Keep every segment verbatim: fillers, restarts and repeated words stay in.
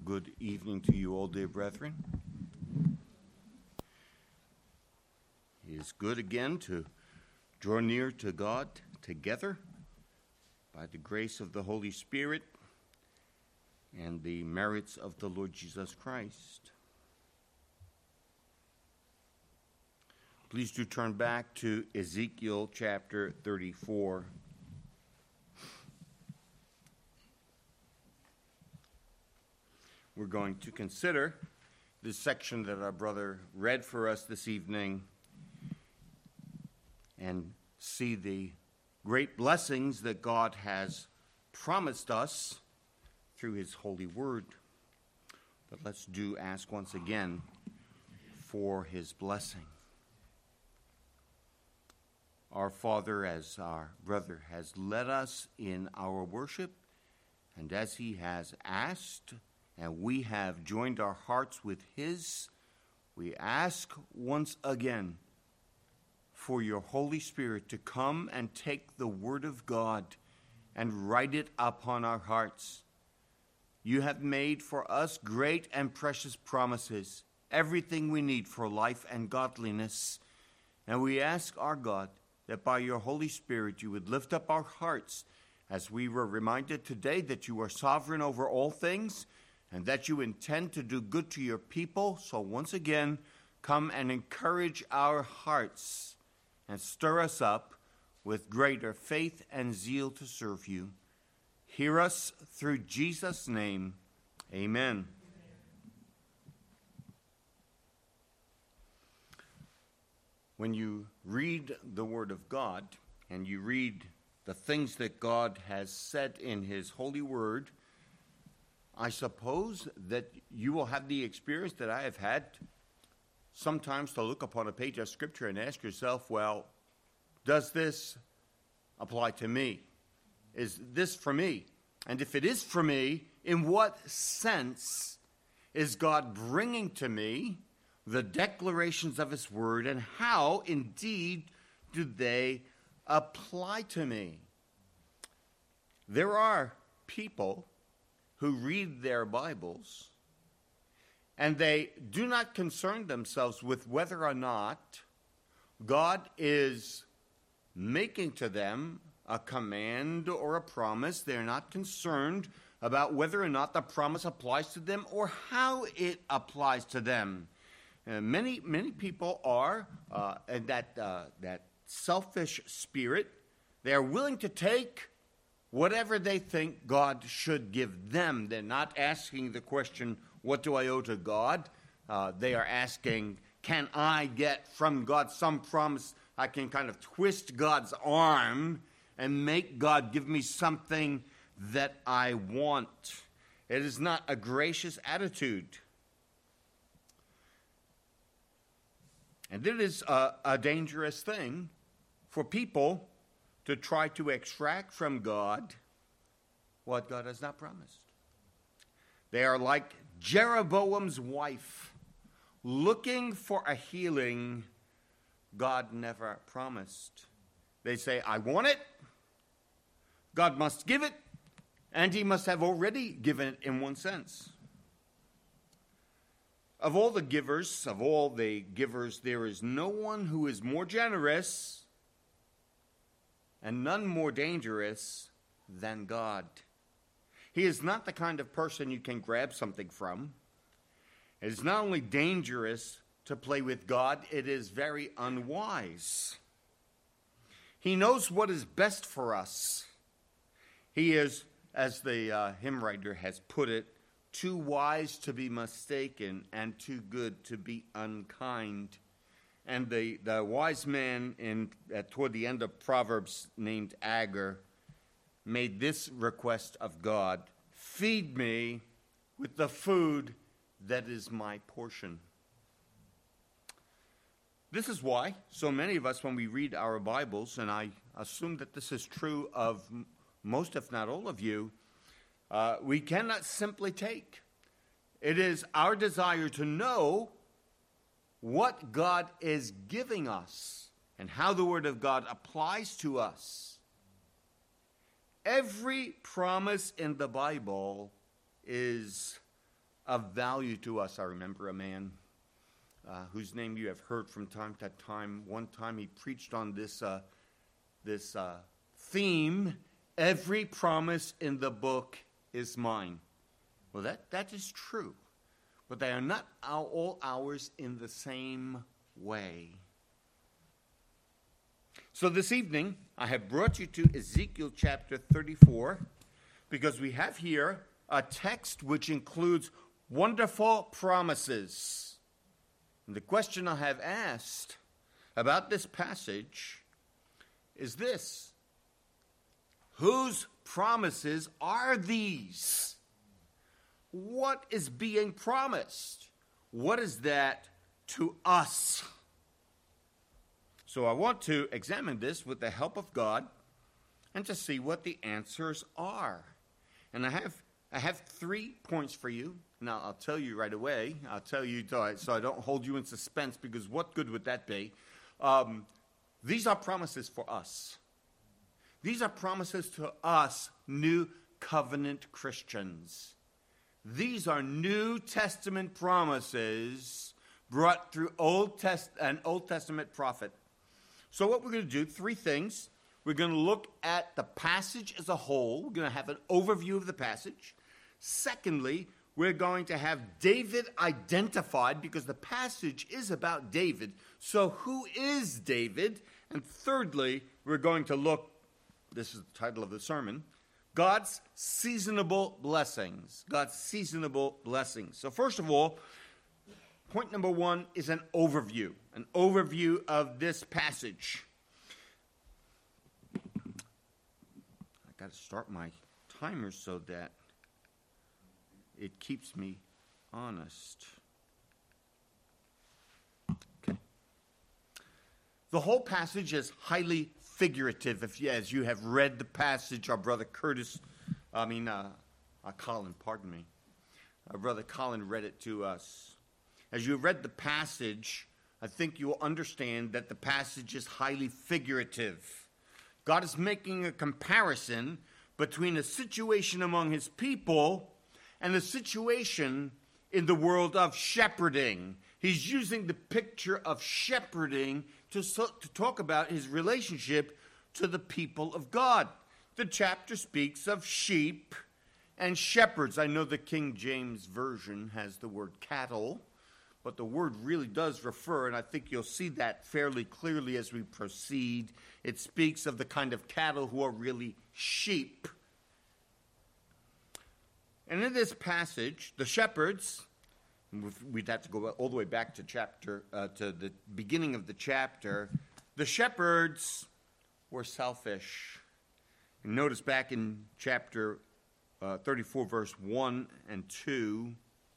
Good evening to you all, dear brethren. It is good again to draw near to God together by the grace of the Holy Spirit and the merits of the Lord Jesus Christ. Please do turn back to Ezekiel chapter thirty-four. We're going to consider this section that our brother read for us this evening and see the great blessings that God has promised us through his holy word. But let's do ask once again for his blessing. Our Father, as our brother has led us in our worship, and as he has asked, and we have joined our hearts with his, we ask once again for your Holy Spirit to come and take the word of God and write it upon our hearts. You have made for us great and precious promises, everything we need for life and godliness. And we ask our God that by your Holy Spirit you would lift up our hearts as we were reminded today that you are sovereign over all things and that you intend to do good to your people. So once again, come and encourage our hearts and stir us up with greater faith and zeal to serve you. Hear us through Jesus' name. Amen. When you read the Word of God and you read the things that God has said in his holy word, I suppose that you will have the experience that I have had sometimes to look upon a page of Scripture and ask yourself, well, does this apply to me? Is this for me? And if it is for me, in what sense is God bringing to me the declarations of his word, and how indeed do they apply to me? There are people who read their Bibles, and they do not concern themselves with whether or not God is making to them a command or a promise. They're not concerned about whether or not the promise applies to them or how it applies to them. Uh, many, many people are, uh, and that, uh, that selfish spirit, they are willing to take whatever they think God should give them. They're not asking the question, what do I owe to God? Uh, they are asking, can I get from God some promise? I can kind of twist God's arm and make God give me something that I want. It is not a gracious attitude. And it is a, a dangerous thing for people to try to extract from God what God has not promised. They are like Jeroboam's wife, looking for a healing God never promised. They say, I want it, God must give it, and he must have already given it in one sense. Of all the givers, of all the givers, there is no one who is more generous and none more dangerous than God. He is not the kind of person you can grab something from. It is not only dangerous to play with God, it is very unwise. He knows what is best for us. He is, as the uh, hymn writer has put it, too wise to be mistaken and too good to be unkind. And the, the wise man in uh, toward the end of Proverbs named Agur made this request of God, feed me with the food that is my portion. This is why so many of us, when we read our Bibles, and I assume that this is true of most, if not all of you, uh, we cannot simply take. It is our desire to know what God is giving us and how the Word of God applies to us. Every promise in the Bible is of value to us. I remember a man uh, whose name you have heard from time to time. One time he preached on this, uh, this uh, theme, every promise in the book is mine. Well, that, that is true, but they are not all ours in the same way. So this evening, I have brought you to Ezekiel chapter thirty-four, because we have here a text which includes wonderful promises. And the question I have asked about this passage is this: whose promises are these? What is being promised? What is that to us? So I want to examine this with the help of God and to see what the answers are. And I have I have three points for you. Now, I'll tell you right away. I'll tell you so I don't hold you in suspense, because what good would that be? Um, these are promises for us. These are promises to us, New Covenant Christians. These are New Testament promises brought through Old Test an Old Testament prophet. So what we're going to do, three things. We're going to look at the passage as a whole. We're going to have an overview of the passage. Secondly, we're going to have David identified, because the passage is about David. So who is David? And thirdly, we're going to look, this is the title of the sermon, God's seasonable blessings. God's seasonable blessings. So first of all, point number one is an overview, an overview of this passage. I got to start my timer so that it keeps me honest. Okay. The whole passage is highly figurative. If you, as you have read the passage, our brother Curtis, I mean, uh, uh, Colin, pardon me, our brother Colin read it to us. As you read the passage, I think you will understand that the passage is highly figurative. God is making a comparison between a situation among his people and the situation in the world of shepherding. He's using the picture of shepherding to, so, to talk about his relationship to the people of God. The chapter speaks of sheep and shepherds. I know the King James Version has the word cattle, but the word really does refer, and I think you'll see that fairly clearly as we proceed. It speaks of the kind of cattle who are really sheep. And in this passage, the shepherds, we'd have to go all the way back to chapter, uh, to the beginning of the chapter. The shepherds were selfish. And notice back in chapter uh, thirty-four, verse one and two.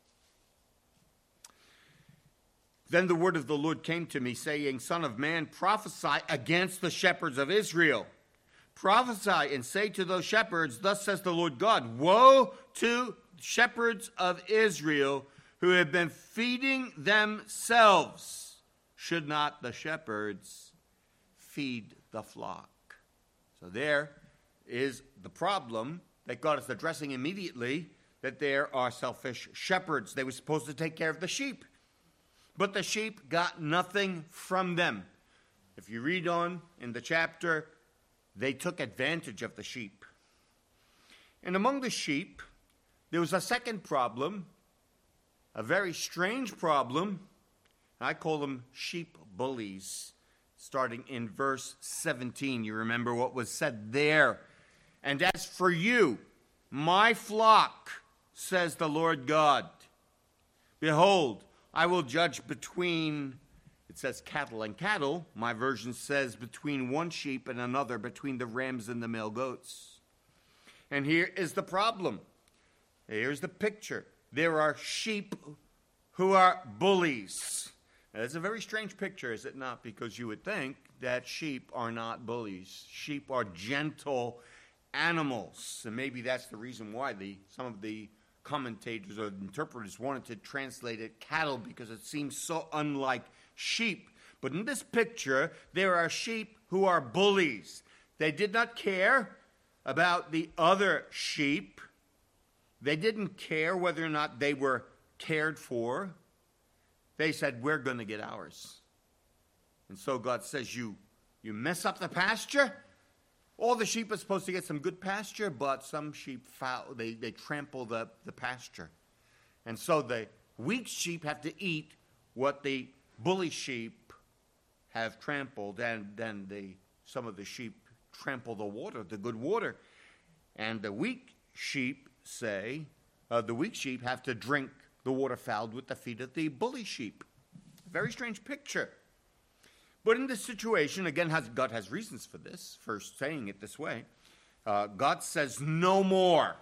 Then the word of the Lord came to me, saying, Son of man, prophesy against the shepherds of Israel. Prophesy and say to those shepherds, thus says the Lord God, woe to shepherds of Israel who have been feeding themselves. Should not the shepherds feed the flock? So there is the problem that God is addressing immediately, that there are selfish shepherds. They were supposed to take care of the sheep, but the sheep got nothing from them. If you read on in the chapter, they took advantage of the sheep. And among the sheep, there was a second problem, a very strange problem. I call them sheep bullies. Starting in verse seventeen, you remember what was said there. And as for you, my flock, says the Lord God, behold, I will judge between, it says cattle and cattle. My version says between one sheep and another, between the rams and the male goats. And here is the problem. Here's the picture. There are sheep who are bullies. Now, it's a very strange picture, is it not? Because you would think that sheep are not bullies. Sheep are gentle animals. And maybe that's the reason why the some of the commentators or interpreters wanted to translate it cattle, because it seems so unlike sheep. But in this picture, there are sheep who are bullies. They did not care about the other sheep. They didn't care whether or not they were cared for, they said, we're going to get ours. And so God says, you, you mess up the pasture. All the sheep are supposed to get some good pasture, but some sheep foul, they, they trample the, the pasture. And so the weak sheep have to eat what the bully sheep have trampled, and then the, some of the sheep trample the water, the good water. And the weak sheep say, uh, the weak sheep have to drink the water fouled with the feet of the bully sheep. Very strange picture. But in this situation, again, has, God has reasons for this, for saying it this way. Uh, God says no more.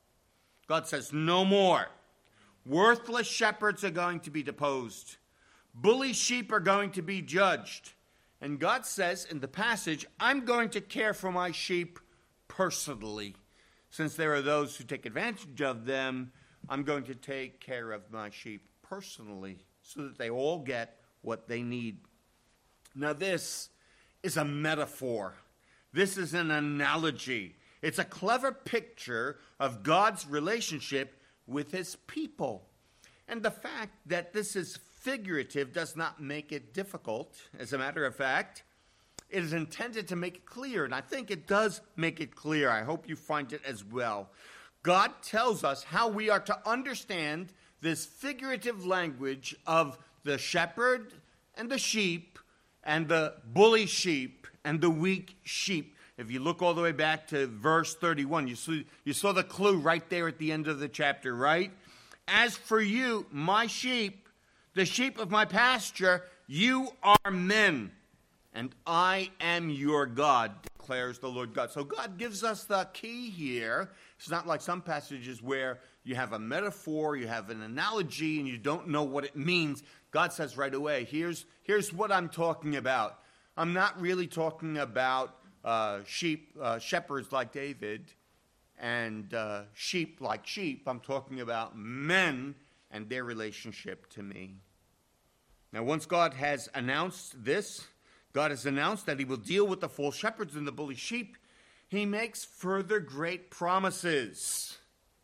God says no more. Worthless shepherds are going to be deposed. Bully sheep are going to be judged. And God says in the passage, I'm going to care for my sheep personally. Since there are those who take advantage of them, I'm going to take care of my sheep personally so that they all get what they need. Now this is a metaphor. This is an analogy. It's a clever picture of God's relationship with his people. And the fact that this is figurative does not make it difficult. As a matter of fact, it is intended to make it clear, and I think it does make it clear. I hope you find it as well. God tells us how we are to understand this figurative language of the shepherd and the sheep and the bully sheep and the weak sheep. If you look all the way back to verse thirty-one, you saw, you saw the clue right there at the end of the chapter, right? As for you, my sheep, the sheep of my pasture, you are men, and I am your God, declares the Lord God. So God gives us the key here. It's not like some passages where you have a metaphor, you have an analogy, and you don't know what it means. God says right away, here's, here's what I'm talking about. I'm not really talking about uh, sheep, uh, shepherds like David and uh, sheep like sheep. I'm talking about men and their relationship to me. Now, once God has announced this, God has announced that he will deal with the false shepherds and the bully sheep, he makes further great promises.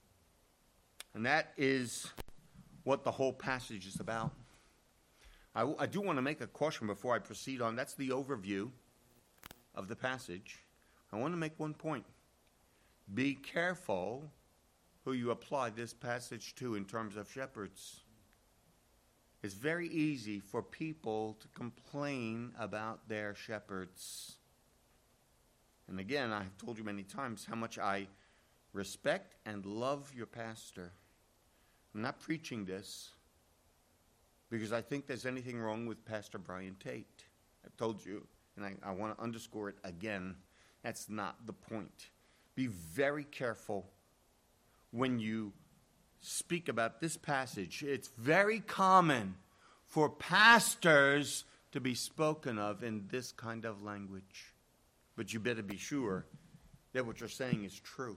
And that is what the whole passage is about. I, I do want to make a caution before I proceed on. That's the overview of the passage. I want to make one point. Be careful who you apply this passage to in terms of shepherds. It's very easy for people to complain about their shepherds. And again, I've told you many times how much I respect and love your pastor. I'm not preaching this because I think there's anything wrong with Pastor Brian Tate. I've told you, and I, I want to underscore it again. That's not the point. Be very careful when you speak about this passage. It's very common for pastors to be spoken of in this kind of language. But you better be sure that what you're saying is true.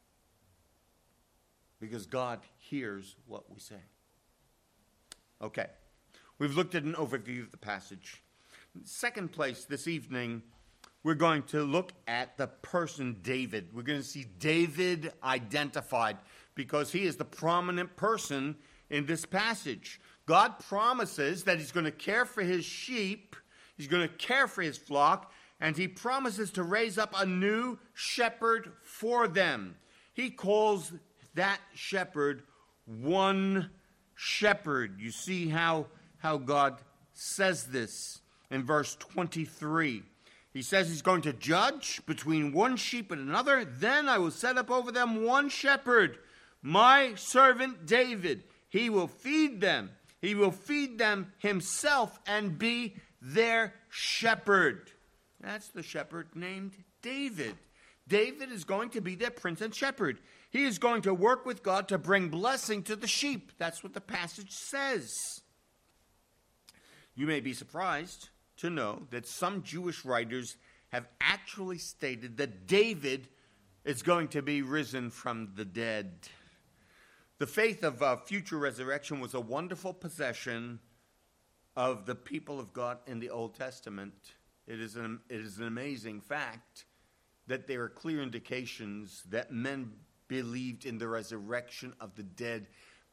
Because God hears what we say. Okay. We've looked at an overview of the passage. Second place this evening, we're going to look at the person David. We're going to see David identified because he is the prominent person in this passage. God promises that he's going to care for his sheep, he's going to care for his flock, and he promises to raise up a new shepherd for them. He calls that shepherd one shepherd. You see how, how God says this in verse twenty-three. He says he's going to judge between one sheep and another. Then I will set up over them one shepherd, my servant David. He will feed them. He will feed them himself and be their shepherd. That's the shepherd named David. David is going to be their prince and shepherd. He is going to work with God to bring blessing to the sheep. That's what the passage says. You may be surprised to know that some Jewish writers have actually stated that David is going to be risen from the dead. The faith of uh, future resurrection was a wonderful possession of the people of God in the Old Testament. It is an, it is an amazing fact that there are clear indications that men believed in the resurrection of the dead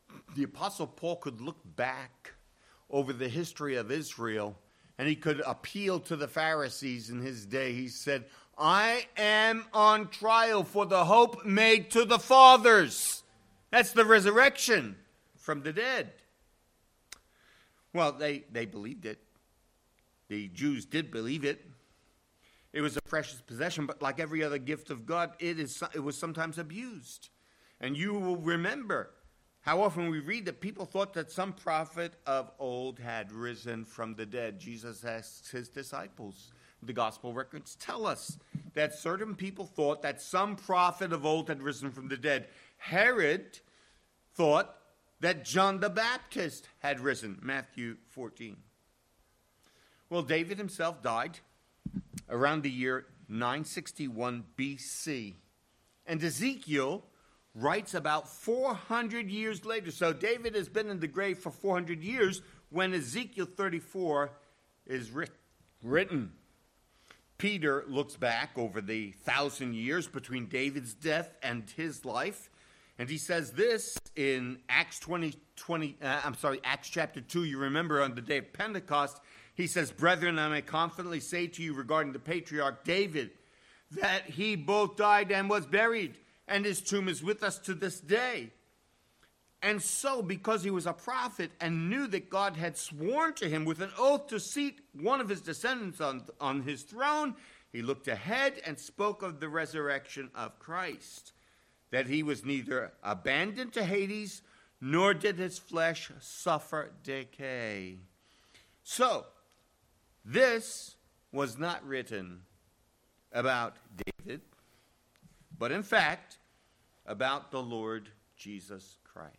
the Apostle Paul could look back over the history of Israel and he could appeal to the Pharisees in his day. He said, I am on trial for the hope made to the fathers. That's the resurrection from the dead. Well, they, they believed it. The Jews did believe it. It was a precious possession, but like every other gift of God, it is it was sometimes abused. And you will remember how often we read that people thought that some prophet of old had risen from the dead. Jesus asked his disciples. The gospel records tell us that certain people thought that some prophet of old had risen from the dead. Herod thought that John the Baptist had risen, Matthew fourteen. Well, David himself died around the year nine sixty-one B C. And Ezekiel writes about four hundred years later. So David has been in the grave for four hundred years when Ezekiel thirty-four is writ- written. Peter looks back over the thousand years between David's death and his life, and he says this in Acts twenty, twenty uh, I'm sorry, Acts chapter two. You remember on the day of Pentecost, he says, Brethren, I may confidently say to you regarding the patriarch David, that he both died and was buried, and his tomb is with us to this day. And so, because he was a prophet and knew that God had sworn to him with an oath to seat one of his descendants on, on his throne, he looked ahead and spoke of the resurrection of Christ, that he was neither abandoned to Hades, nor did his flesh suffer decay. So, this was not written about David, but in fact, about the Lord Jesus Christ.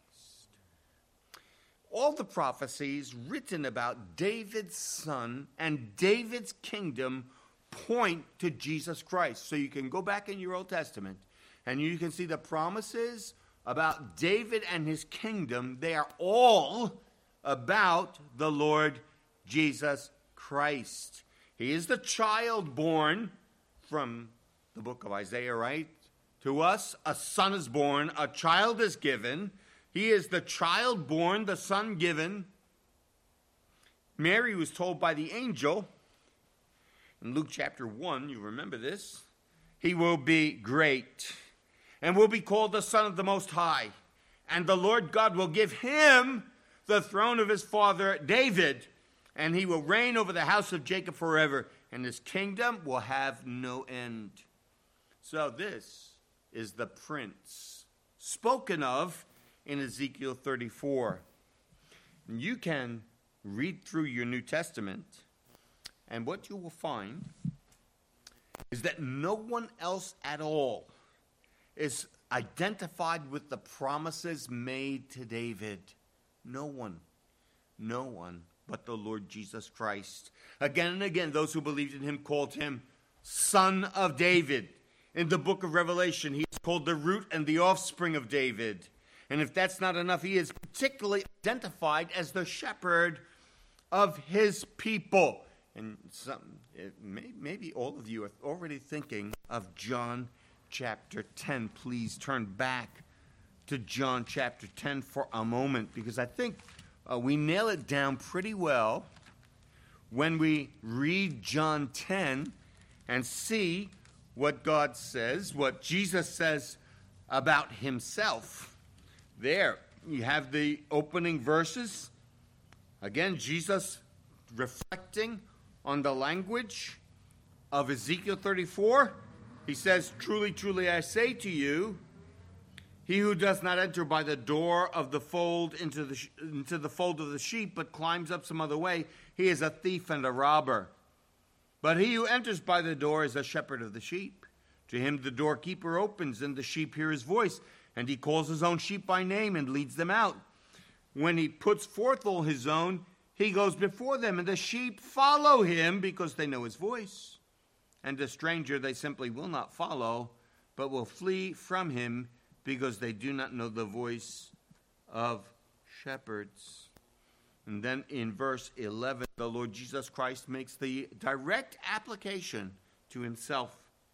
All the prophecies written about David's son and David's kingdom point to Jesus Christ. So you can go back in your Old Testament and you can see the promises about David and his kingdom. They are all about the Lord Jesus Christ. He is the child born from the book of Isaiah, right? To us, a son is born, a child is given. He is the child born, the son given. Mary was told by the angel, in Luke chapter one, you remember this, he will be great and will be called the Son of the Most High. And the Lord God will give him the throne of his father David, and he will reign over the house of Jacob forever, and his kingdom will have no end. So this is the prince spoken of in Ezekiel thirty-four. And you can read through your New Testament, and what you will find is that no one else at all is identified with the promises made to David. No one. No one but the Lord Jesus Christ. Again and again, those who believed in him called him Son of David. In the book of Revelation, he is called the root and the offspring of David. And if that's not enough, he is particularly identified as the shepherd of his people. And some, may, maybe all of you are already thinking of John chapter ten. Please turn back to John chapter ten for a moment, because I think uh, we nail it down pretty well when we read John ten and see what God says, what Jesus says about himself. There, you have the opening verses. Again, Jesus reflecting on the language of Ezekiel thirty-four. He says, truly, truly, I say to you, he who does not enter by the door of the fold into the, into the fold of the sheep, but climbs up some other way, he is a thief and a robber. But he who enters by the door is a shepherd of the sheep. To him the doorkeeper opens, and the sheep hear his voice, and he calls his own sheep by name and leads them out. When he puts forth all his own, he goes before them, and the sheep follow him because they know his voice. And the stranger they simply will not follow, but will flee from him because they do not know the voice of shepherds. And then in verse eleven, the Lord Jesus Christ makes the direct application to himself.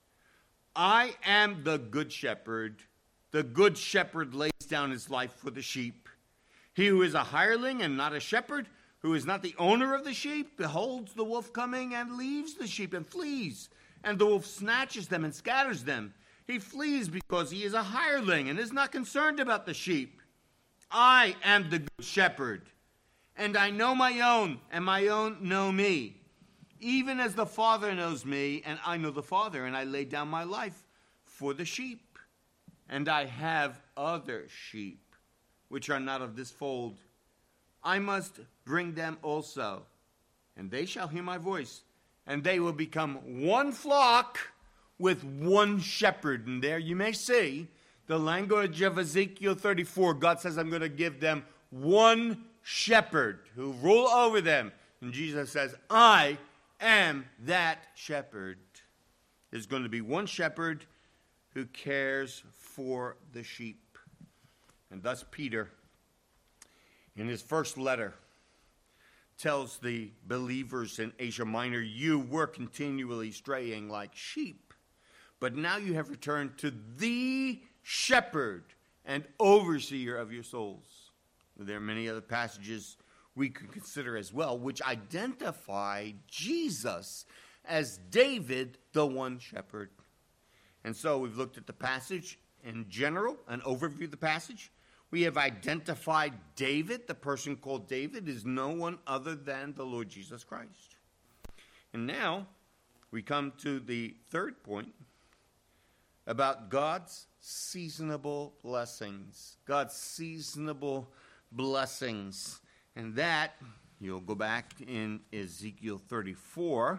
I am the good shepherd. The good shepherd lays down his life for the sheep. He who is a hireling and not a shepherd, who is not the owner of the sheep, beholds the wolf coming and leaves the sheep and flees. And the wolf snatches them and scatters them. He flees because he is a hireling and is not concerned about the sheep. I am the good shepherd, and I know my own, and my own know me. Even as the Father knows me, and I know the Father, and I lay down my life for the sheep. And I have other sheep, which are not of this fold. I must bring them also, and they shall hear my voice, and they will become one flock with one shepherd. And there you may see the language of Ezekiel thirty-four. God says, I'm going to give them one shepherd who rule over them. And Jesus says, I am that shepherd. There's going to be one shepherd who cares for the sheep. And thus Peter, in his first letter, tells the believers in Asia Minor, you were continually straying like sheep, but now you have returned to the shepherd and overseer of your souls. There are many other passages we could consider as well, which identify Jesus as David, the one shepherd. And so we've looked at the passage in general, an overview of the passage. We have identified David. The person called David is no one other than the Lord Jesus Christ. And now we come to the third point about God's seasonable blessings. God's seasonable blessings. And that, you'll go back in Ezekiel thirty-four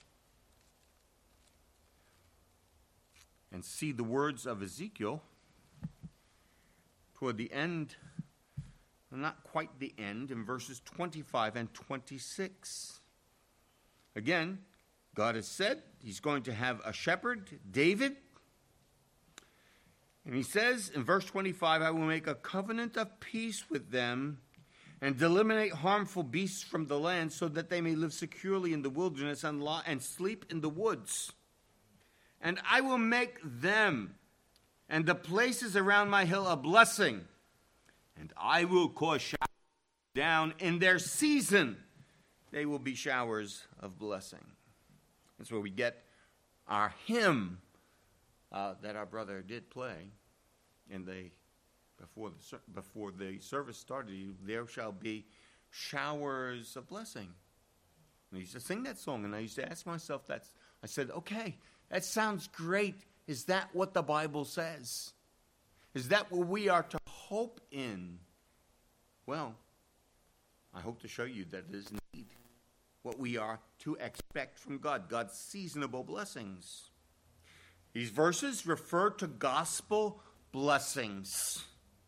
and see the words of Ezekiel toward the end, not quite the end, in verses twenty-five and twenty-six. Again, God has said he's going to have a shepherd, David. And he says in verse twenty-five, I will make a covenant of peace with them and eliminate harmful beasts from the land so that they may live securely in the wilderness and, lie, and sleep in the woods. And I will make them and the places around my hill a blessing, and I will cause showers down in their season. They will be showers of blessing. That's where we get our hymn uh, that our brother did play in the before the before the service started. There shall be showers of blessing. And I used to sing that song, and I used to ask myself that. I said, okay, that sounds great. Is that what the Bible says? Is that what we are to hope in? Well, I hope to show you that it is indeed what we are to expect from God, God's seasonable blessings. These verses refer to gospel blessings.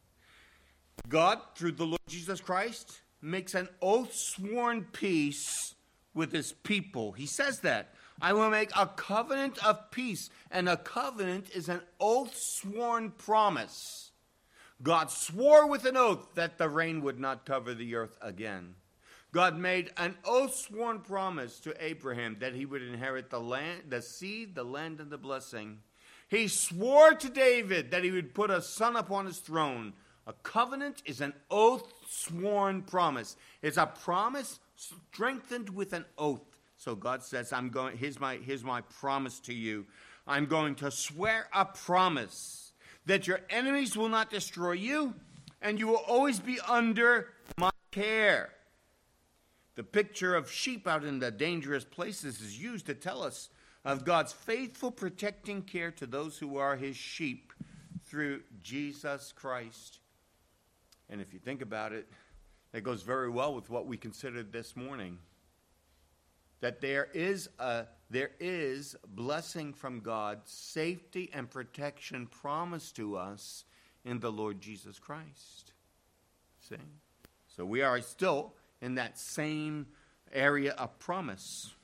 God, through the Lord Jesus Christ, makes an oath-sworn peace with his people. He says that. I will make a covenant of peace. And a covenant is an oath-sworn promise. God swore with an oath that the rain would not cover the earth again. God made an oath-sworn promise to Abraham that he would inherit the land, the seed, the land, and the blessing. He swore to David that he would put a son upon his throne. A covenant is an oath-sworn promise. It's a promise strengthened with an oath. So God says, I'm going, here's my, here's my promise to you. I'm going to swear a promise that your enemies will not destroy you, and you will always be under my care. The picture of sheep out in the dangerous places is used to tell us of God's faithful protecting care to those who are his sheep through Jesus Christ. And if you think about it, that goes very well with what we considered this morning. That there is a there is blessing from God, safety and protection promised to us in the Lord Jesus Christ. See? So we are still in that same area of promise.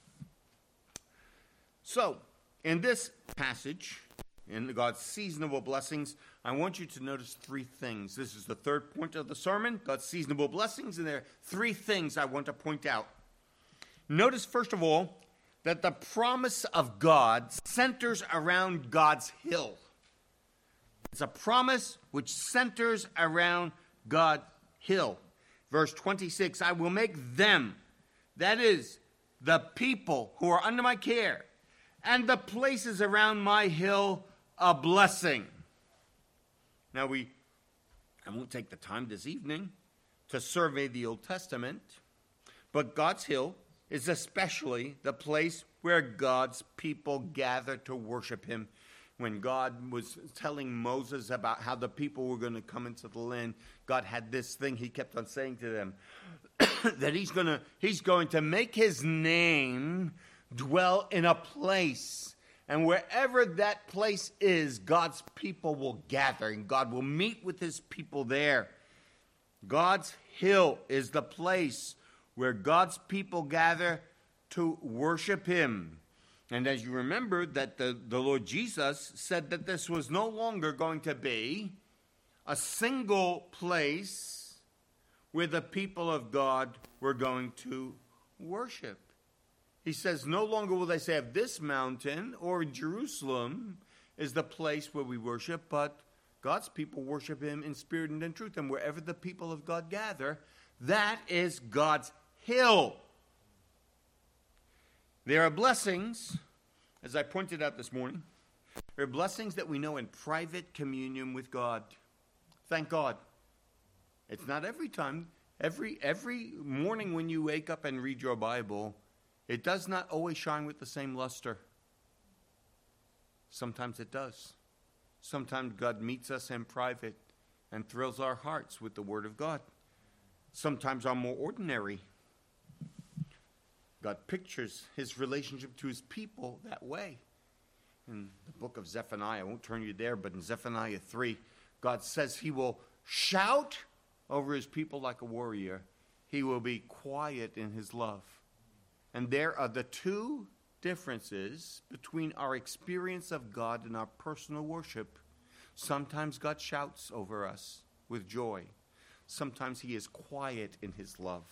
So, in this passage, in God's seasonable blessings, I want you to notice three things. This is the third point of the sermon, God's seasonable blessings, and there are three things I want to point out. Notice, first of all, that the promise of God centers around God's hill. It's a promise which centers around God's hill. Verse twenty-six, I will make them, that is, the people who are under my care, and the places around my hill, a blessing. Now we, I won't take the time this evening to survey the Old Testament, but God's hill is especially the place where God's people gather to worship him. When God was telling Moses about how the people were going to come into the land, God had this thing he kept on saying to them, that he's going to he's going to make his name dwell in a place. And wherever that place is, God's people will gather, and God will meet with his people there. God's hill is the place where God's people gather to worship him. And as you remember, that the, the Lord Jesus said that this was no longer going to be a single place where the people of God were going to worship. He says, no longer will they say of this mountain or Jerusalem is the place where we worship, but God's people worship him in spirit and in truth. And wherever the people of God gather, that is God's hill. There are blessings, as I pointed out this morning, there are blessings that we know in private communion with God. Thank God. It's not every time. Every, every morning when you wake up and read your Bible, it does not always shine with the same luster. Sometimes it does. Sometimes God meets us in private and thrills our hearts with the Word of God. Sometimes our more ordinary. God pictures his relationship to his people that way. In the book of Zephaniah, I won't turn you there, but in Zephaniah three, God says he will shout over his people like a warrior. He will be quiet in his love. And there are the two differences between our experience of God and our personal worship. Sometimes God shouts over us with joy. Sometimes he is quiet in his love.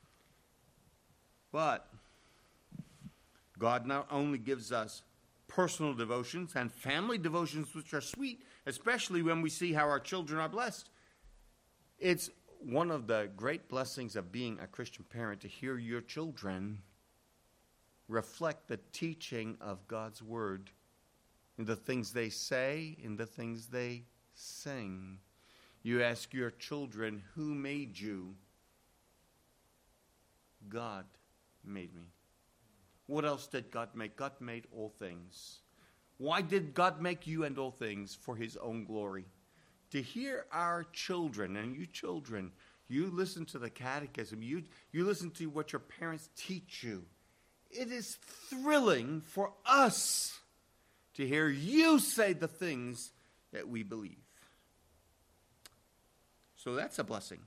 But God not only gives us personal devotions and family devotions, which are sweet, especially when we see how our children are blessed. It's one of the great blessings of being a Christian parent to hear your children reflect the teaching of God's word in the things they say, in the things they sing. You ask your children, who made you? God made me. What else did God make? God made all things. Why did God make you and all things? For his own glory. To hear our children, and you children, you listen to the catechism, you, you listen to what your parents teach you. It is thrilling for us to hear you say the things that we believe. So that's a blessing.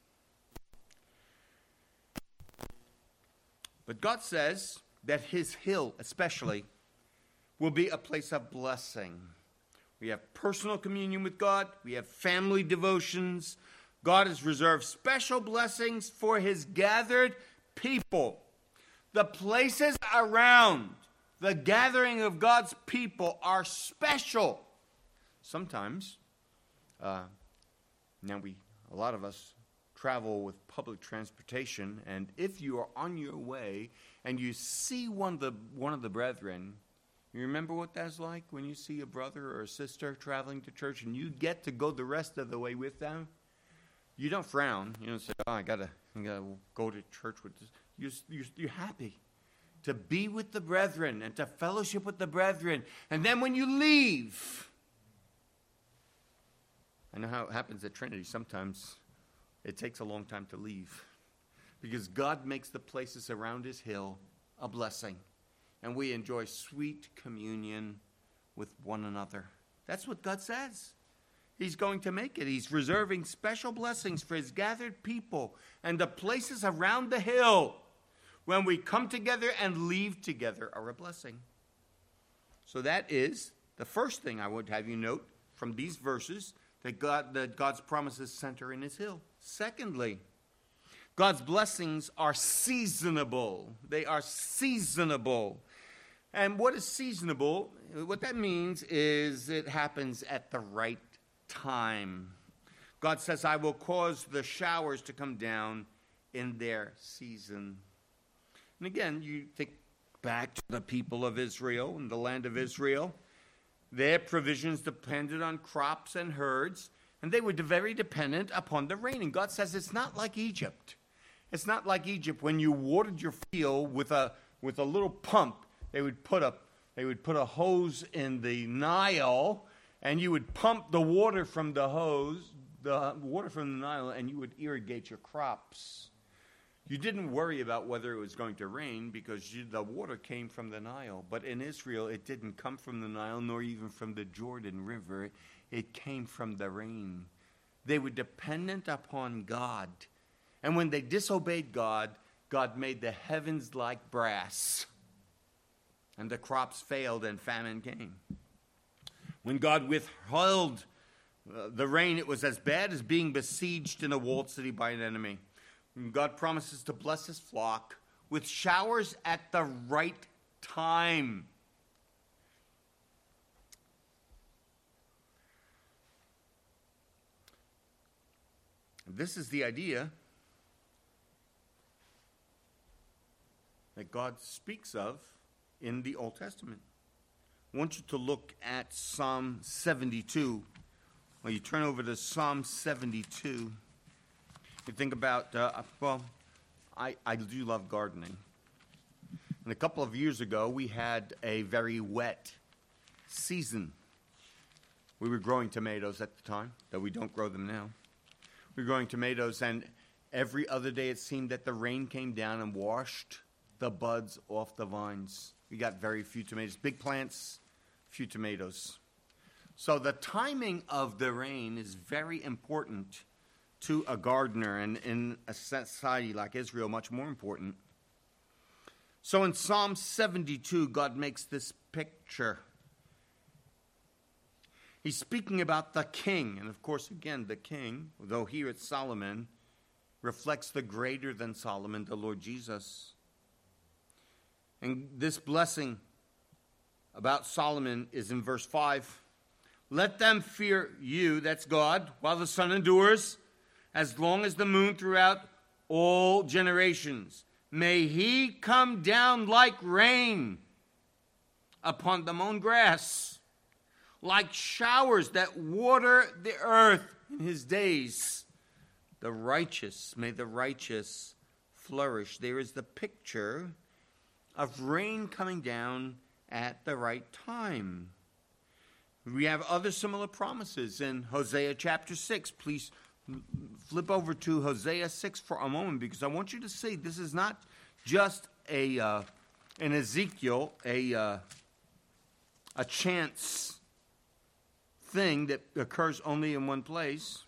But God says that his hill especially will be a place of blessing. We have personal communion with God. We have family devotions. God has reserved special blessings for his gathered people. The places around the gathering of God's people are special. Sometimes, uh, now we, a lot of us travel with public transportation, and if you are on your way and you see one of the one of the brethren, you remember what that's like when you see a brother or a sister traveling to church and you get to go the rest of the way with them? You don't frown. You don't say, oh, I gotta, I gotta go to church with this. You're, you're, you're happy to be with the brethren and to fellowship with the brethren. And then when you leave, I know how it happens at Trinity. Sometimes it takes a long time to leave because God makes the places around his hill a blessing. And we enjoy sweet communion with one another. That's what God says. He's going to make it. He's reserving special blessings for his gathered people and the places around the hill when we come together and leave together are a blessing. So that is the first thing I would have you note from these verses, that God, that God's promises center in his hill. Secondly, God's blessings are seasonable. They are seasonable. And what is seasonable? What that means is it happens at the right time. God says, I will cause the showers to come down in their season. And again, you think back to the people of Israel and the land of Israel. Their provisions depended on crops and herds, and they were very dependent upon the rain. And God says it's not like Egypt. It's not like Egypt when you watered your field with a with a little pump. They would put a they would put a hose in the Nile, and you would pump the water from the hose, the water from the Nile, and you would irrigate your crops. You didn't worry about whether it was going to rain because you, the water came from the Nile. But in Israel, it didn't come from the Nile, nor even from the Jordan River. It came from the rain. They were dependent upon God. And when they disobeyed God, God made the heavens like brass. And the crops failed and famine came. When God withheld uh, the rain, it was as bad as being besieged in a walled city by an enemy. God promises to bless his flock with showers at the right time. This is the idea that God speaks of in the Old Testament. I want you to look at Psalm seventy-two. Well, you turn over to Psalm seventy-two. You think about, uh, well, I, I do love gardening. And a couple of years ago, we had a very wet season. We were growing tomatoes at the time, though we don't grow them now. We were growing tomatoes, and every other day it seemed that the rain came down and washed the buds off the vines. We got very few tomatoes. Big plants, few tomatoes. So the timing of the rain is very important to a gardener, and in a society like Israel, much more important. So in Psalm seventy-two, God makes this picture. He's speaking about the king, and of course, again, the king, though here it's Solomon, reflects the greater than Solomon, the Lord Jesus. And this blessing about Solomon is in verse five. Let them fear you, that's God, while the sun endures, as long as the moon throughout all generations. May he come down like rain upon the mown grass, like showers that water the earth in his days. The righteous, may the righteous flourish. There is the picture of rain coming down at the right time. We have other similar promises in Hosea chapter six. Please flip over to Hosea six for a moment, because I want you to see this is not just a uh, an Ezekiel, a uh, a chance thing that occurs only in one place.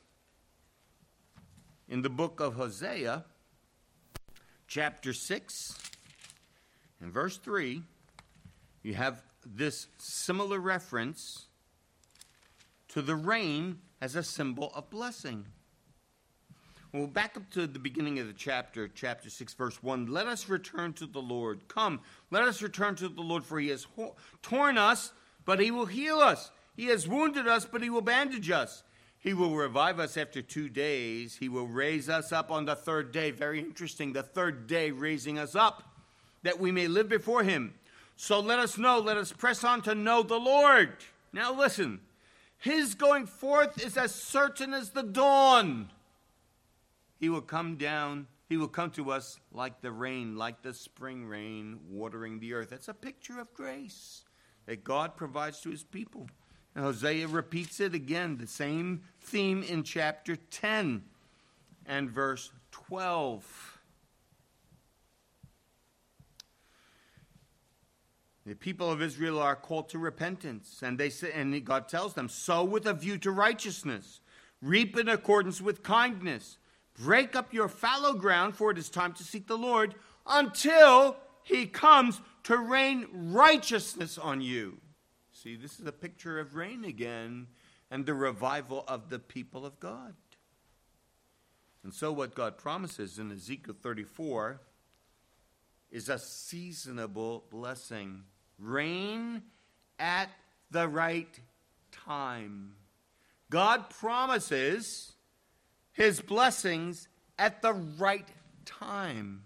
In the book of Hosea, chapter six, and verse three, you have this similar reference to the rain as a symbol of blessing. Well, back up to the beginning of the chapter, chapter six, verse one. Let us return to the Lord. Come, let us return to the Lord, for he has ho- torn us, but he will heal us. He has wounded us, but he will bandage us. He will revive us after two days. He will raise us up on the third day. Very interesting, the third day raising us up, that we may live before him. So let us know, let us press on to know the Lord. Now listen, his going forth is as certain as the dawn. He will come down, he will come to us like the rain, like the spring rain watering the earth. That's a picture of grace that God provides to his people. And Hosea repeats it again, the same theme in chapter ten and verse twelve. The people of Israel are called to repentance, and they say, and God tells them, sow with a view to righteousness, reap in accordance with kindness, break up your fallow ground, for it is time to seek the Lord until he comes to rain righteousness on you. See, this is a picture of rain again and the revival of the people of God. And so what God promises in Ezekiel thirty-four is a seasonable blessing. Rain at the right time. God promises his blessings at the right time.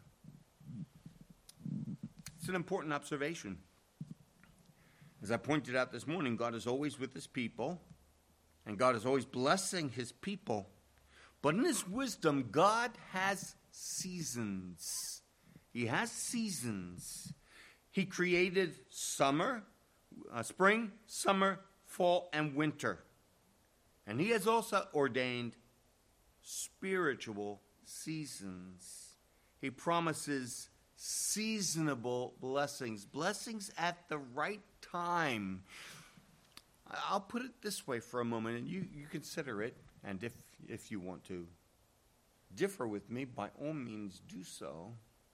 It's an important observation. As I pointed out this morning, God is always with his people, and God is always blessing his people. But in his wisdom, God has seasons. He has seasons. He created summer, uh, spring, summer, fall, and winter. And he has also ordained spiritual seasons. He promises seasonable blessings, blessings at the right time. I'll put it this way for a moment, and you, you consider it, and if, if you want to differ with me, by all means do so.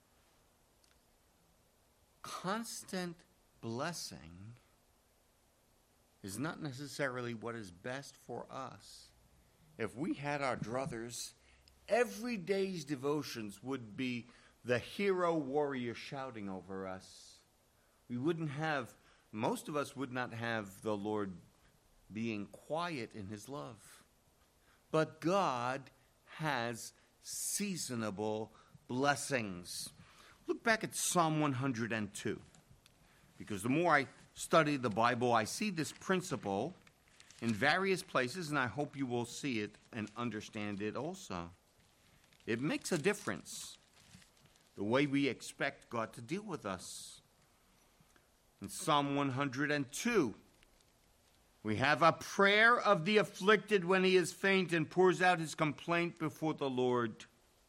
Constant blessing is not necessarily what is best for us. If we had our druthers, every day's devotions would be the hero warrior shouting over us. We wouldn't have, most of us would not have the Lord being quiet in his love. But God has seasonable blessings. Look back at Psalm one hundred two. Because the more I study the Bible, I see this principle in various places, and I hope you will see it and understand it also. It makes a difference, the way we expect God to deal with us. In Psalm one hundred two, we have a prayer of the afflicted when he is faint and pours out his complaint before the Lord.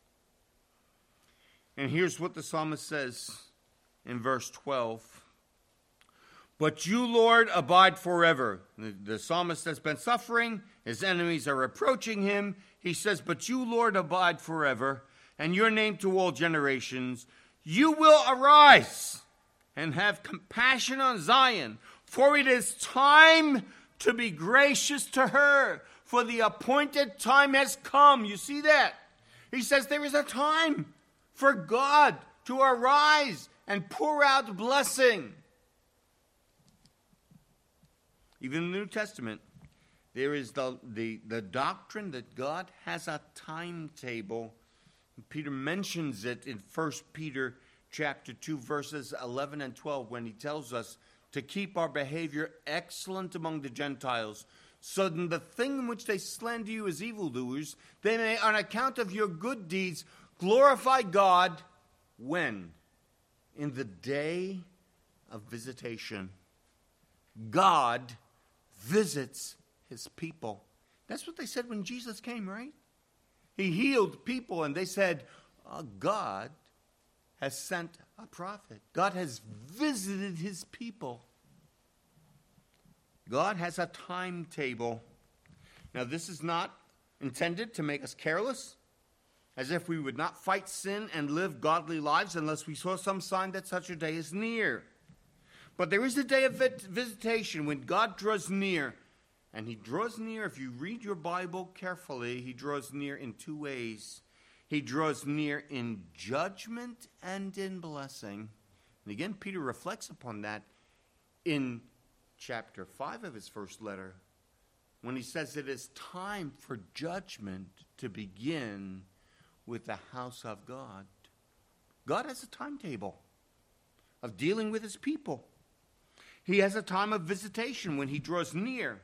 And here's what the psalmist says in verse twelve. But you, Lord, abide forever. The, the psalmist has been suffering. His enemies are reproaching him. He says, but you, Lord, abide forever, and your name to all generations. You will arise and have compassion on Zion, for it is time to be gracious to her, for the appointed time has come. You see that? He says there is a time for God to arise and pour out blessing. Even in the New Testament, there is the, the, the doctrine that God has a timetable. Peter mentions it in First Peter chapter two, verses eleven and twelve, when he tells us to keep our behavior excellent among the Gentiles, so that the thing in which they slander you as evildoers, they may, on account of your good deeds, glorify God. When? In the day of visitation. God visits his people. That's what they said when Jesus came, right? He healed people, and they said, oh, God has sent a prophet. God has visited his people. God has a timetable. Now, this is not intended to make us careless, as if we would not fight sin and live godly lives unless we saw some sign that such a day is near. But there is a day of visitation when God draws near. And he draws near, if you read your Bible carefully, he draws near in two ways. He draws near in judgment and in blessing. And again, Peter reflects upon that in chapter five of his first letter, when he says it is time for judgment to begin with the house of God. God has a timetable of dealing with his people. He has a time of visitation when he draws near.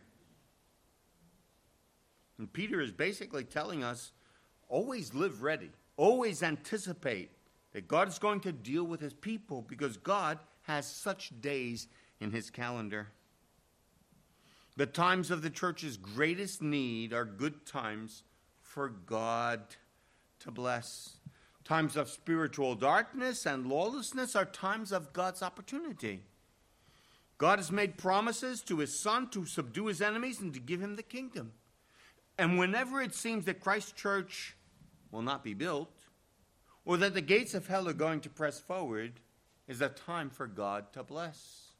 And Peter is basically telling us, always live ready. Always anticipate that God is going to deal with his people, because God has such days in his calendar. The times of the church's greatest need are good times for God to bless. Times of spiritual darkness and lawlessness are times of God's opportunity. God has made promises to his Son to subdue his enemies and to give him the kingdom. And whenever it seems that Christ's church will not be built, or that the gates of hell are going to press forward, is a time for God to bless.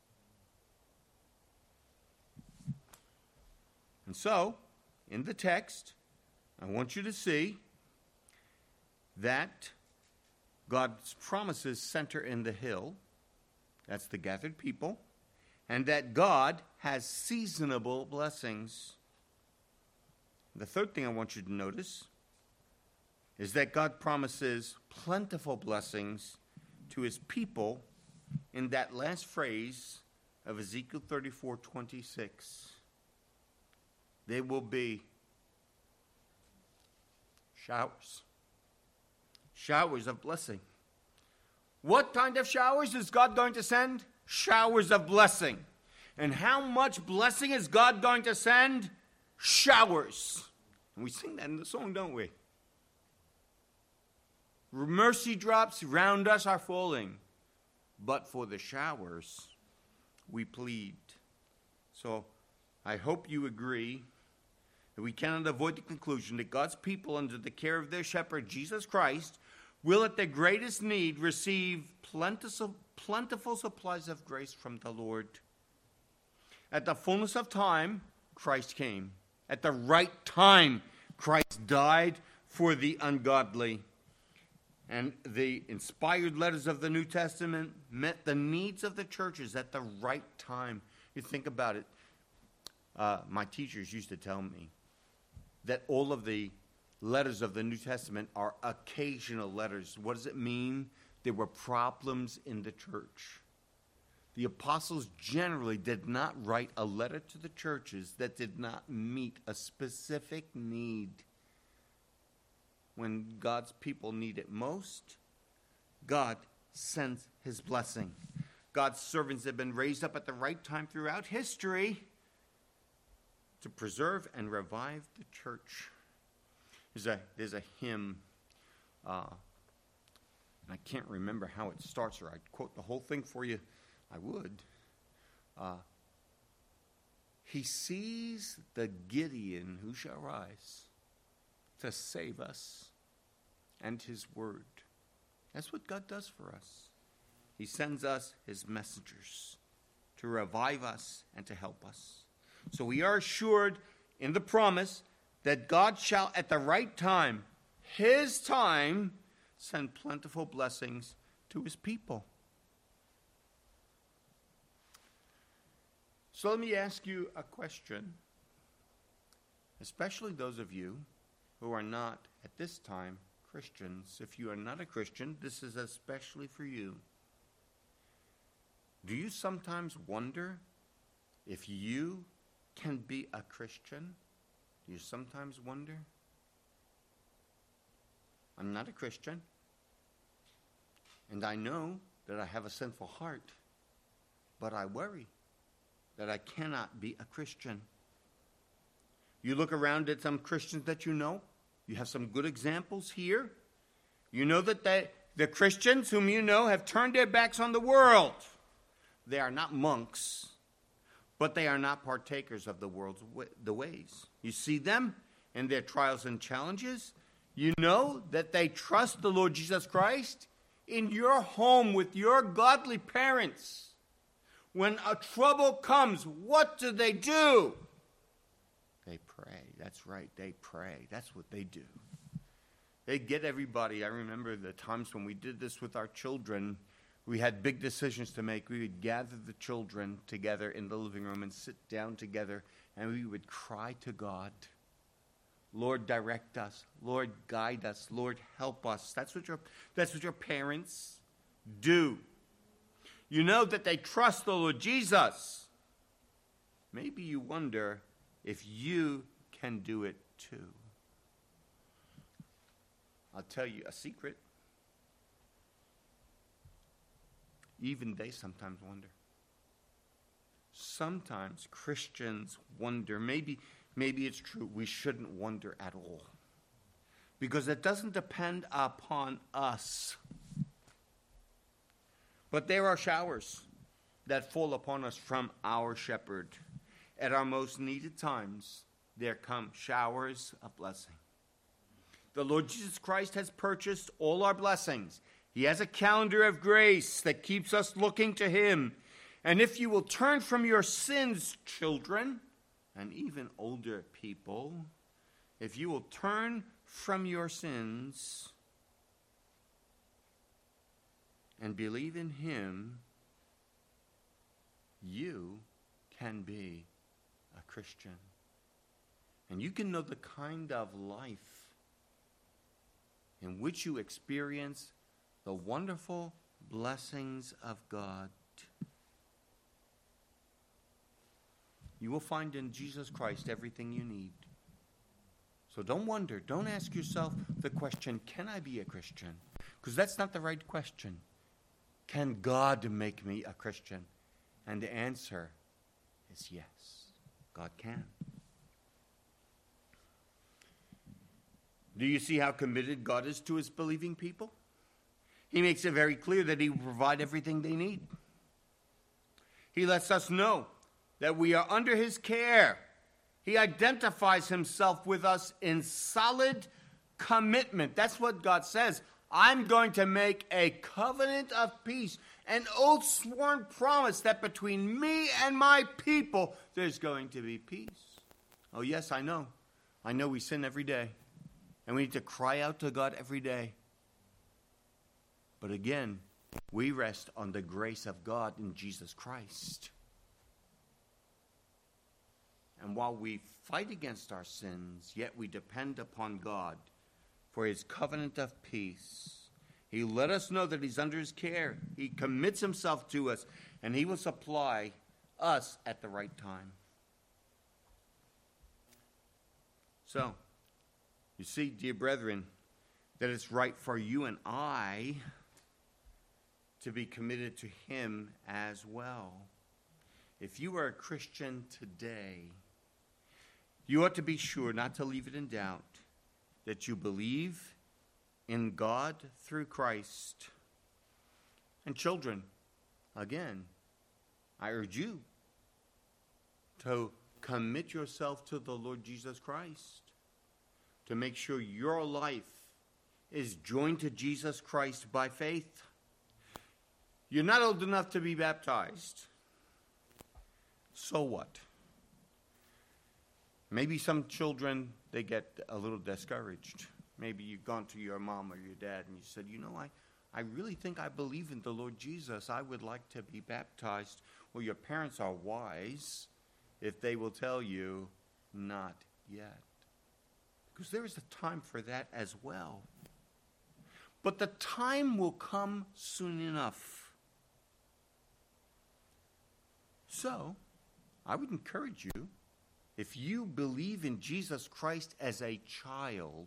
And so, in the text, I want you to see that God's promises center in the hill. That's the gathered people. And that God has seasonable blessings. The third thing I want you to notice is that God promises plentiful blessings to his people in that last phrase of Ezekiel thirty-four twenty-six. They will be showers. Showers of blessing. What kind of showers is God going to send? Showers of blessing. And how much blessing is God going to send? Showers. And we sing that in the song, don't we? Mercy drops round us are falling, but for the showers we plead. So I hope you agree that we cannot avoid the conclusion that God's people, under the care of their shepherd, Jesus Christ, will at their greatest need receive plentiful, plentiful supplies of grace from the Lord. At the fullness of time, Christ came. At the right time, Christ died for the ungodly. And the inspired letters of the New Testament met the needs of the churches at the right time. You think about it. Uh, my teachers used to tell me that all of the letters of the New Testament are occasional letters. What does it mean? There were problems in the church. The apostles generally did not write a letter to the churches that did not meet a specific need. When God's people need it most, God sends his blessing. God's servants have been raised up at the right time throughout history to preserve and revive the church. There's a, there's a hymn, uh, and I can't remember how it starts, or I'd quote the whole thing for you. I would. Uh, he sees the Gideon who shall rise to save us, and his word. That's what God does for us. He sends us his messengers to revive us and to help us. So we are assured in the promise that God shall at the right time, his time, send plentiful blessings to his people. So let me ask you a question, especially those of you who are not, at this time, Christians. If you are not a Christian, this is especially for you. Do you sometimes wonder if you can be a Christian? Do you sometimes wonder? I'm not a Christian, and I know that I have a sinful heart, but I worry that I cannot be a Christian. You look around at some Christians that you know. You have some good examples here. You know that they, the Christians whom you know have turned their backs on the world. They are not monks, but they are not partakers of the world's wa- the ways. You see them in their trials and challenges. You know that they trust the Lord Jesus Christ in your home with your godly parents. When a trouble comes, what do they do? They pray. That's right. They pray. That's what they do. They get everybody. I remember the times when we did this with our children. We had big decisions to make. We would gather the children together in the living room and sit down together, and we would cry to God. Lord, direct us. Lord, guide us. Lord, help us. That's what your, that's what your parents do. You know that they trust the Lord Jesus. Maybe you wonder if you can do it too. I'll tell you a secret. Even they sometimes wonder. Sometimes Christians wonder. Maybe, maybe it's true. We shouldn't wonder at all. Because it doesn't depend upon us. But there are showers that fall upon us from our shepherd. At our most needed times, there come showers of blessing. The Lord Jesus Christ has purchased all our blessings. He has a calendar of grace that keeps us looking to him. And if you will turn from your sins, children, and even older people, if you will turn from your sins and believe in him, you can be a Christian. And you can know the kind of life in which you experience the wonderful blessings of God. You will find in Jesus Christ everything you need. So don't wonder, don't ask yourself the question, can I be a Christian? Because that's not the right question. Can God make me a Christian? And the answer is yes, God can. Do you see how committed God is to his believing people? He makes it very clear that he will provide everything they need. He lets us know that we are under his care. He identifies himself with us in solid commitment. That's what God says. I'm going to make a covenant of peace, an oath sworn promise that between me and my people, there's going to be peace. Oh, yes, I know. I know we sin every day. And we need to cry out to God every day. But again, we rest on the grace of God in Jesus Christ. And while we fight against our sins, yet we depend upon God for his covenant of peace. He let us know that he's under his care. He commits himself to us, and he will supply us at the right time. So, you see, dear brethren, that it's right for you and I to be committed to him as well. If you are a Christian today, you ought to be sure not to leave it in doubt that you believe in God through Christ. And children, again, I urge you to commit yourself to the Lord Jesus Christ, to make sure your life is joined to Jesus Christ by faith. You're not old enough to be baptized. So what? Maybe some children, they get a little discouraged. Maybe you've gone to your mom or your dad and you said, you know, I, I really think I believe in the Lord Jesus. I would like to be baptized. Well, your parents are wise if they will tell you, not yet. Because there is a time for that as well. But the time will come soon enough. So, I would encourage you, if you believe in Jesus Christ as a child,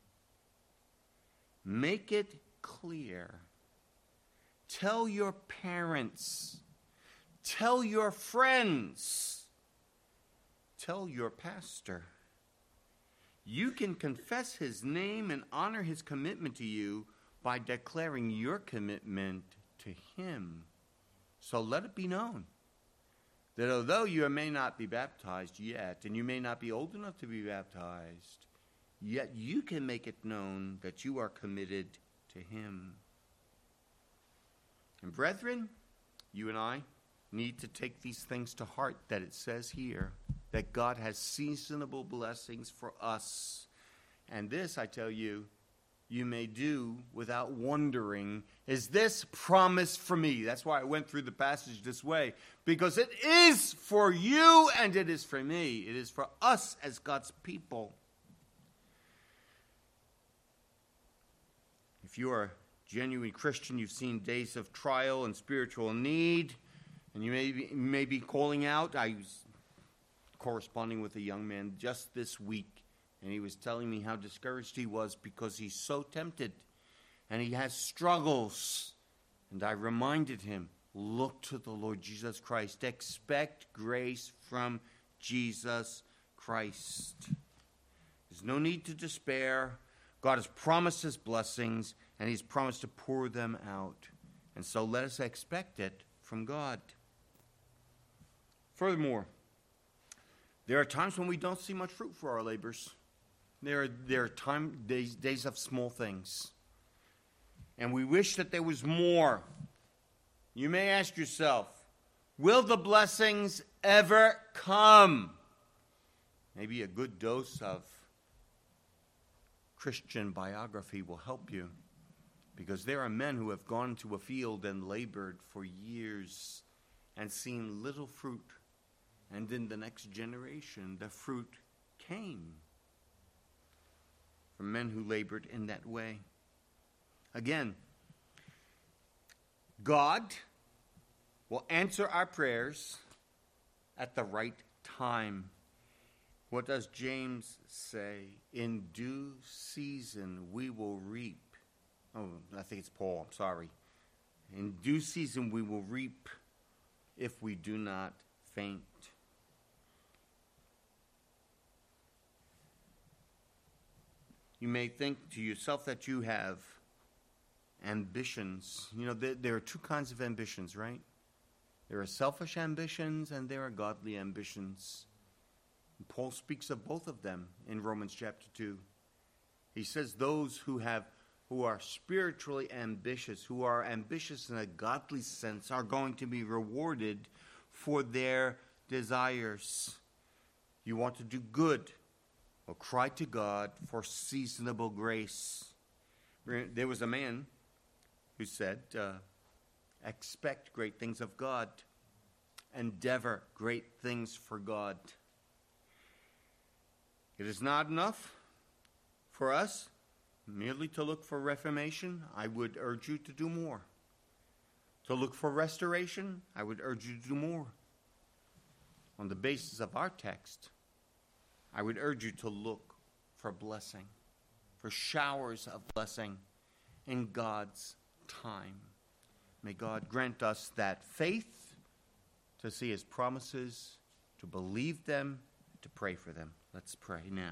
make it clear. Tell your parents. Tell your friends. Tell your pastor. You can confess his name and honor his commitment to you by declaring your commitment to him. So let it be known that although you may not be baptized yet, and you may not be old enough to be baptized, yet you can make it known that you are committed to him. And brethren, you and I need to take these things to heart that it says here, that God has seasonable blessings for us. And this, I tell you, you may do without wondering, is this promise for me? That's why I went through the passage this way, because it is for you and it is for me. It is for us as God's people. If you are a genuine Christian, you've seen days of trial and spiritual need, and you may be, may be calling out. I was corresponding with a young man just this week, and he was telling me how discouraged he was because he's so tempted and he has struggles. And I reminded him, look to the Lord Jesus Christ. Expect grace from Jesus Christ. There's no need to despair. God has promised his blessings, and he's promised to pour them out. And so let us expect it from God. Furthermore, there are times when we don't see much fruit for our labors. There are, there are time, days, days of small things. And we wish that there was more. You may ask yourself, will the blessings ever come? Maybe a good dose of Christian biography will help you. Because there are men who have gone to a field and labored for years and seen little fruit. And in the next generation, the fruit came from men who labored in that way. Again, God will answer our prayers at the right time. What does James say? In due season we will reap. Oh, I think it's Paul, I'm sorry. In due season we will reap if we do not faint. You may think to yourself that you have ambitions. You know, there, there are two kinds of ambitions, right? There are selfish ambitions and there are godly ambitions. And Paul speaks of both of them in Romans chapter two. He says those who have who are spiritually ambitious, who are ambitious in a godly sense, are going to be rewarded for their desires. You want to do good, well, cry to God for seasonable grace. There was a man who said, uh, expect great things of God. Endeavor great things for God. It is not enough for us merely to look for reformation. I would urge you to do more. To look for restoration, I would urge you to do more. On the basis of our text, I would urge you to look for blessing, for showers of blessing in God's time. May God grant us that faith to see his promises, to believe them, to pray for them. Let's pray now.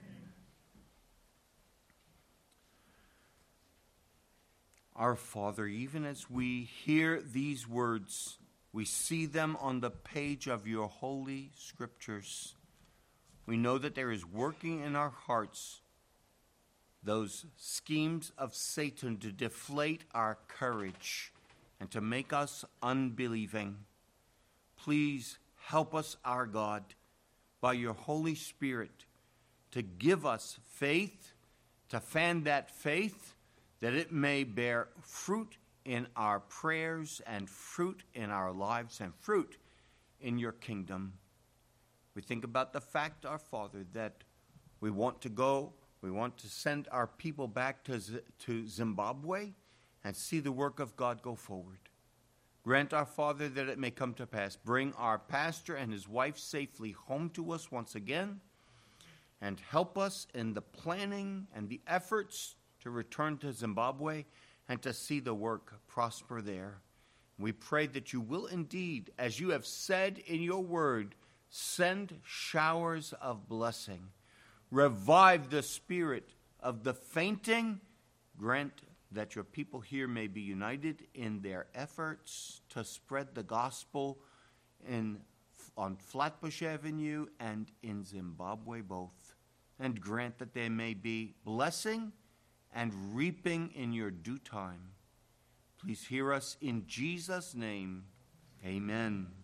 Our Father, even as we hear these words, we see them on the page of your holy scriptures. We know that there is working in our hearts those schemes of Satan to deflate our courage and to make us unbelieving. Please help us, our God, by your Holy Spirit, to give us faith, to fan that faith, that it may bear fruit in our prayers and fruit in our lives and fruit in your kingdom. We think about the fact, our Father, that we want to go, we want to send our people back to, Z- to Zimbabwe and see the work of God go forward. Grant, our Father, that it may come to pass. Bring our pastor and his wife safely home to us once again, and help us in the planning and the efforts to return to Zimbabwe and to see the work prosper there. We pray that you will indeed, as you have said in your word, send showers of blessing. Revive the spirit of the fainting. Grant that your people here may be united in their efforts to spread the gospel in, on Flatbush Avenue and in Zimbabwe both. And grant that there may be blessing and reaping in your due time. Please hear us in Jesus' name. Amen.